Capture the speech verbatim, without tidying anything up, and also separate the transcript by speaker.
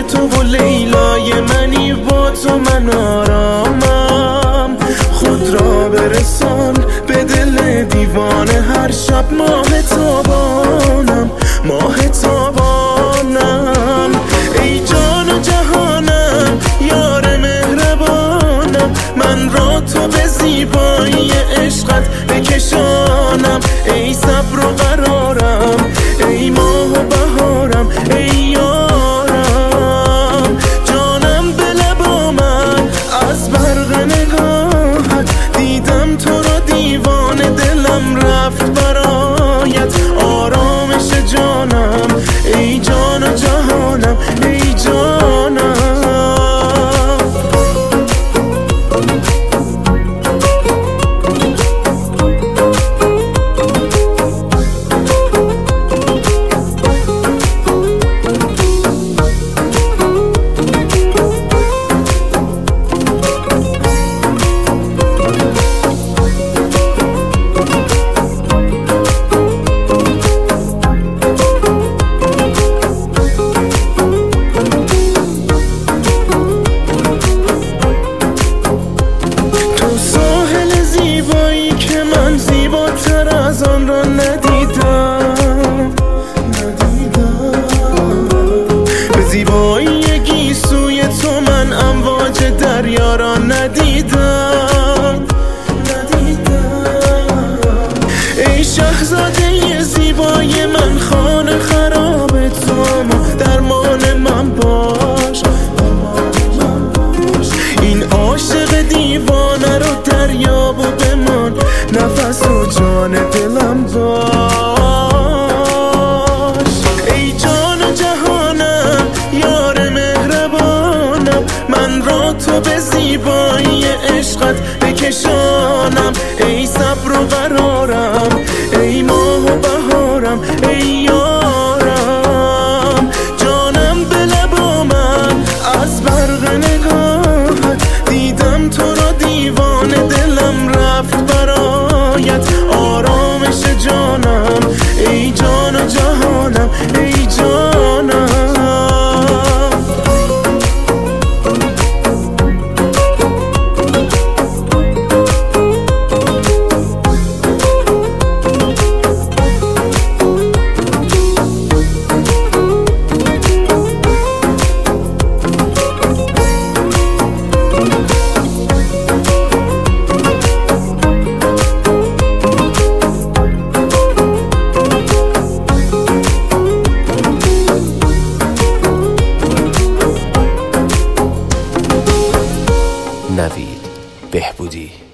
Speaker 1: تو و لیلای منی، با تو من آرامم. خود را برسان به دل دیوانه، هر شب ماه تابانم، ماه تابانم. ای جان و جهانم، یار مهربانم، من را تو به زیبایی عشقت بکشانم. ای صبر و قرارم، ای ماه و بهارم، ای یارم. جانم به لب آمد از برق نگاهت، دیدم تو را دیوانه، دلم رفت برایت. آرامش جانم، ای جان و جهانم، ای جانم. زیباتر از آن را ندیدم، ندیدم. به زیبایی گیسوی تو من امواج دریا را ندیدم، ندیدم. ای شاهزاده زیبای من، خانه خراب تو، درمان من باش. این عاشق دیوانه رو دریاب و بمان، نفس و جان دلم باش. ای جان و جهانم، یار مهربانم، من را تو به زیبایی عشقت بکشانم. ای صبر و قرارم، ای ماه و بهارم، ای یارم. جانم به لب آمد از برق نگاهت، دیدم تو را دیوانه، دلم رفت برایت. آرامش جانم، ای جان و جهانم، ای جانم.
Speaker 2: نوید بهبودی.